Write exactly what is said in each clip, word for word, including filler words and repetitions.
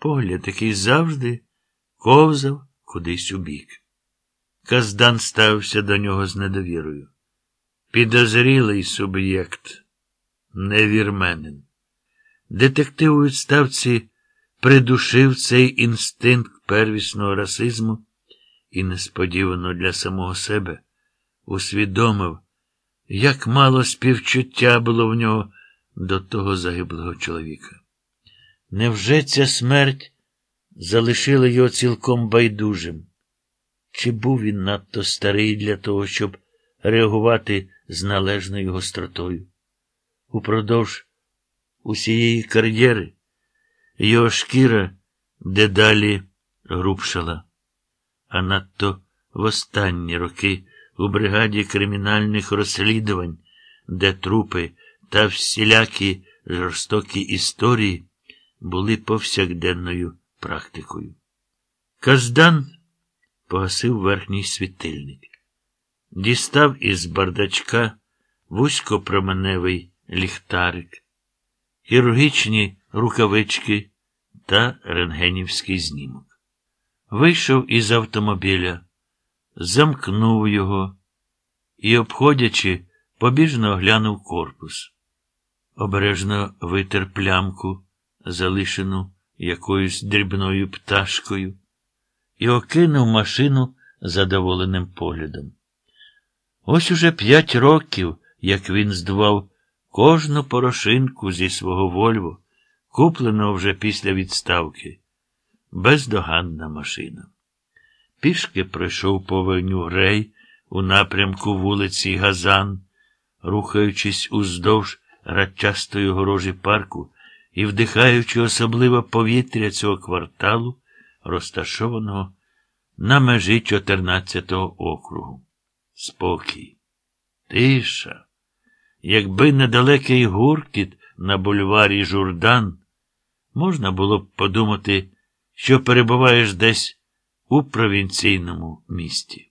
погляд, який завжди ковзав кудись у бік. Каздан ставився до нього з недовірою. Підозрілий суб'єкт, не вірменин. Детектив у відставці придушив цей інстинкт первісного расизму і несподівано для самого себе усвідомив, як мало співчуття було в нього до того загиблого чоловіка. Невже ця смерть залишила його цілком байдужим? Чи був він надто старий для того, щоб реагувати з належною гостротою? Упродовж усієї кар'єри його шкіра дедалі грубшала, а надто в останні роки у бригаді кримінальних розслідувань, де трупи та всілякі жорстокі історії були повсякденною практикою. Каздан погасив верхній світильник. Дістав із бардачка вузькопроменевий ліхтарик, хірургічні рукавички та рентгенівський знімок. Вийшов із автомобіля, замкнув його і, обходячи, побіжно оглянув корпус. Обережно витер плямку, залишену якоюсь дрібною пташкою, і окинув машину задоволеним поглядом. Ось уже п'ять років, як він здував кожну порошинку зі свого Вольво, купленого вже після відставки. Бездоганна машина. Пішки пройшов по авеню Грей у напрямку вулиці Газан, рухаючись уздовж грачастої огорожі парку і вдихаючи особливо повітря цього кварталу, розташованого на межі чотирнадцятого округу. Спокій. Тиша. Якби недалекий гуркіт на бульварі Журдан, можна було б подумати, що перебуваєш десь у провінційному місті.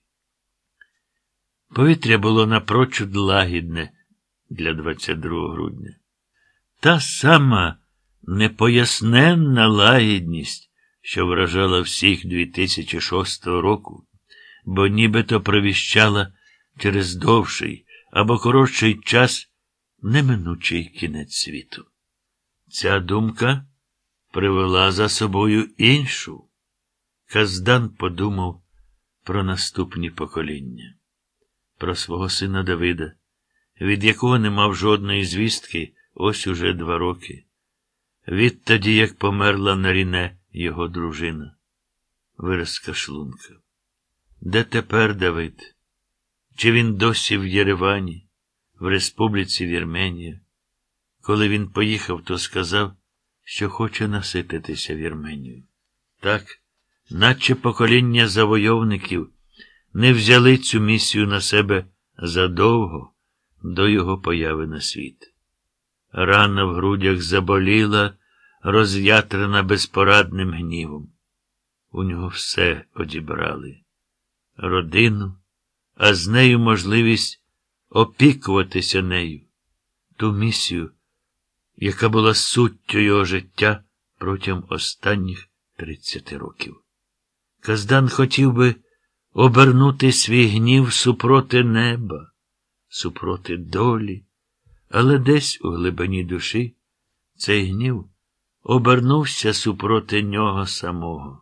Повітря було напрочуд лагідне для двадцять другого грудня. Та сама непоясненна лагідність, що вражала всіх дві тисячі шостого року, бо нібито провіщала через довший або коротший час неминучий кінець світу. Ця думка привела за собою іншу. Каздан подумав про наступні покоління. Про свого сина Давида, від якого не мав жодної звістки ось уже два роки. Відтоді, як померла Наріне його дружина. Виразка шлунка. Де тепер Давид? Чи він досі в Єревані, в Республіці Вірменія? Коли він поїхав, то сказав, що хоче насититися Вірменією. Так, наче покоління завойовників не взяли цю місію на себе задовго до його появи на світ. Рана в грудях заболіла, роз'ятрена безпорадним гнівом. У нього все одібрали. Родину, а з нею можливість опікуватися нею. Ту місію, яка була суттю його життя протягом останніх тридцяти років. Каздан хотів би обернути свій гнів супроти неба, супроти долі, але десь у глибині душі цей гнів обернувся супроти нього самого.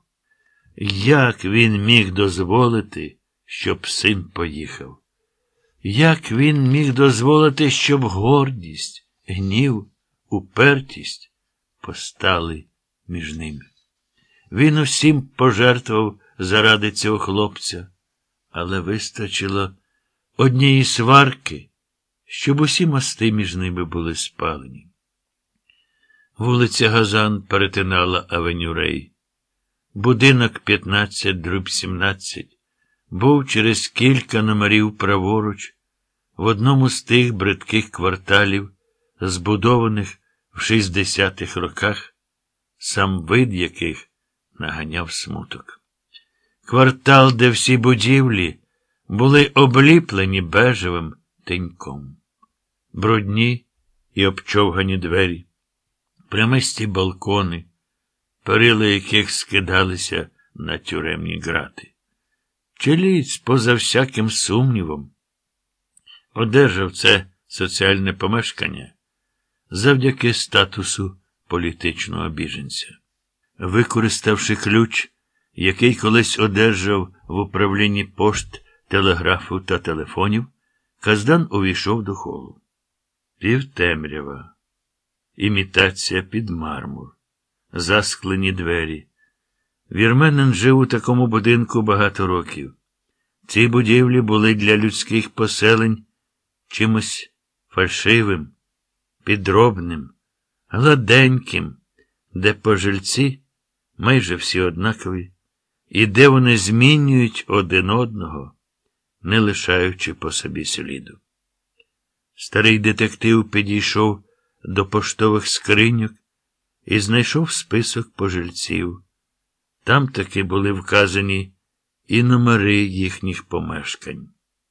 Як він міг дозволити, щоб син поїхав? Як він міг дозволити, щоб гордість, гнів, упертість постали між ними? Він усім пожертвував заради цього хлопця, але вистачило однієї сварки, щоб усі мости між ними були спалені. Вулиця Газан перетинала авеню Рей. Будинок п'ятнадцять дріб сімнадцять був через кілька номерів праворуч в одному з тих бридких кварталів, збудованих в шістдесятих роках, сам вид яких наганяв смуток. Квартал, де всі будівлі були обліплені бежевим тиньком. Брудні і обчовгані двері, прямисті балкони, перила яких скидалися на тюремні грати. Чилієць, поза всяким сумнівом, одержав це соціальне помешкання завдяки статусу політичного біженця. Використавши ключ, який колись одержав в управлінні пошт, телеграфу та телефонів, Каздан увійшов до холу. Півтемрява, імітація під мармур, засклені двері. Вірменин жив у такому будинку багато років. Ці будівлі були для людських поселень чимось фальшивим, підробним, гладеньким, де пожильці майже всі однакові, і де вони змінюють один одного, не лишаючи по собі сліду. Старий детектив підійшов до поштових скриньок і знайшов список пожильців. Там таки були вказані і номери їхніх помешкань.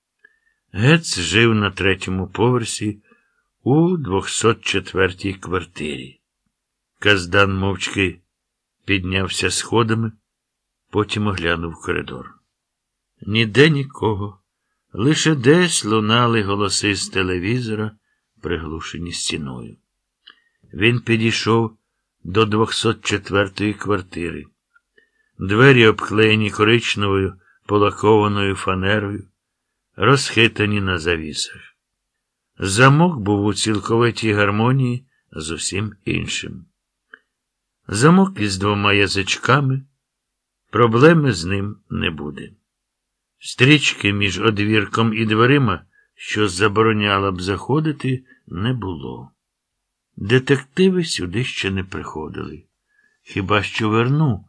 Гец жив на третьому поверсі у двохсот четвертій квартирі. Каздан мовчки піднявся сходами, потім оглянув коридор. Ніде нікого, лише десь лунали голоси з телевізора, приглушені стіною. Він підійшов до двохсот четвертої квартири. Двері обклеєні коричневою полакованою фанерою, розхитані на завісах. Замок був у цілковитій гармонії з усім іншим. Замок із двома язичками, проблеми з ним не буде. Стрічки між одвірком і дверима, що забороняла б заходити, не було. Детективи сюди ще не приходили. Хіба що Верну